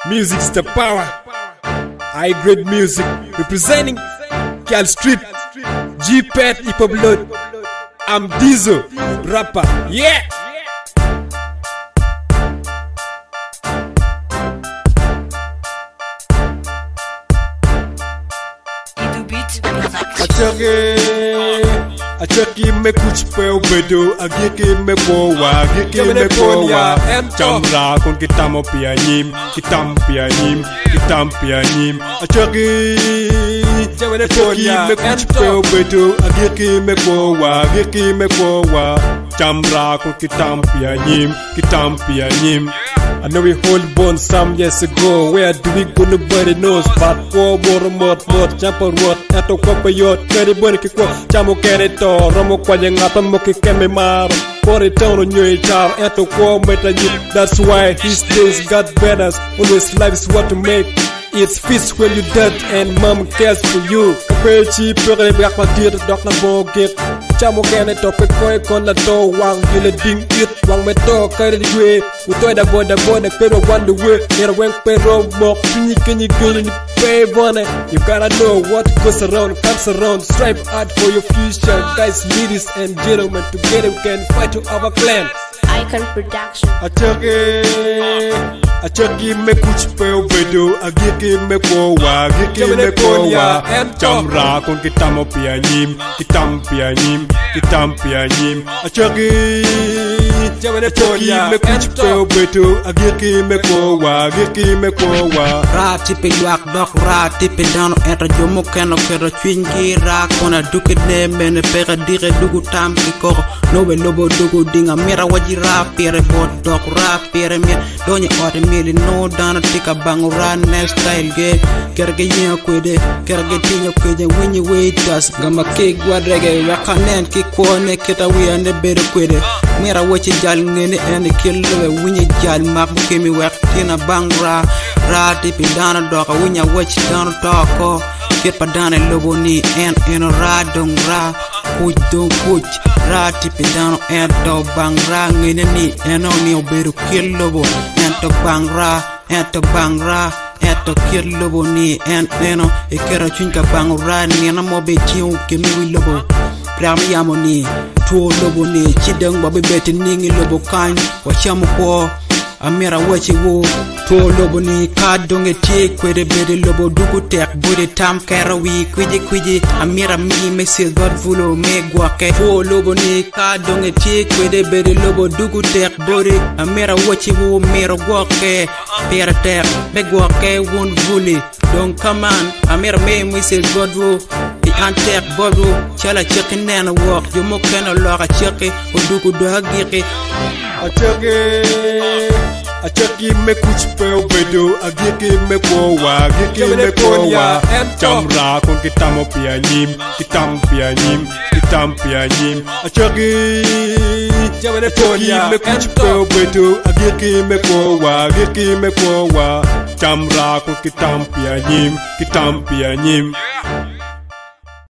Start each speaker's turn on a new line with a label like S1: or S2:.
S1: Music's the power. High grade music representing Cal Street, G-Pet, Hip Hop Blood. I'm Dizo, rapper, yeah. Achaki me kuch pe obedo, agiki me powa, agiki me powa. Chamra kon kitamo pianim, kitam pianim, kitam pianim. Achaki me kuch pe obedo, agiki me powa, agiki me powa. Chamra kon kitam pianim. I know we hold bond some years ago. Where do we go? Nobody knows. But more, jump on what? Ato kwa yot, kari boni kikwa. Chamo kere to, romo kwa ngapa moki keme maro. Kore tono nyoy char, ato kwa meta yip. That's why these days got better. Always life is what to make. It's fist when you dead and mom cares for you. Kapechi pere black ma dir dok na bo get. Chamo kene to pe koy kon la to wang yule ding it wang me to kare di we. Utoy da boda pero one the way. Nera weng pero mok pinyi kenyi gini pay bonne. You gotta know what goes around comes around. Strive hard for your future, guys, ladies and gentlemen. Together we can fight to our clan.
S2: Icon Production.
S1: Achaki me kuch pe obedo, agiki me powa, agiki me powa. Chamra kon kitamo pianim, kitam pianim. Achaki me kuch pe obedo, agiki me powa, agiki me powa.
S3: Ra tipe yak dok, ra tipe dano eta jomo keno kero chwingi ra kona duke ne mene pera dire dugu tam kiko. Nowe lobo dugu dinga mira waji ra pere bot dok ra pere mir donye ote mili no dana tika bangu ra ne style ge kerge yin kwede kerge tinyo kwede winyi waitas gama ke gwadrege wakanen ki kone kita we ande bere kwede mira wachi jal ngene ene kilwe winyi jal mak kemi wak tina bangra ra tipi dana doka winya wachi dana toko kit padane lobo ni en ra dong ra kuch dong kuch ra tipi dana en do bangra ngene ni eno ni oberu kill lobo en to bangra eto kill lobo ni en eno e kera chunka bangra ni na mobe chiu kemi wi lobo prami yamo ni tuo lobo ni chideng babe beti ningi lobo kan wa chamu ko amira wachi wo tuo lobo ni kadonge tie kwede bede lobo dugu tek bude tam kera wi kwiji amira mi mesil dot vulo me gwake tuo lobo ni kadonge tie kwede bede lobo dugu tek bude amira wachi wo mira gwake pera tek me gwake won vuli donc come on amira me mesil dot vulo antek bodu chala chicken nana walk you mo kana lora chicken odugu do agiki
S1: Achaki me kuch pe obedo, agiki me powa, agiki me powa. Chamra kon kitamo pianim. Achaki me kuch pe obedo, agiki me powa. Chamra kon kitam pianim.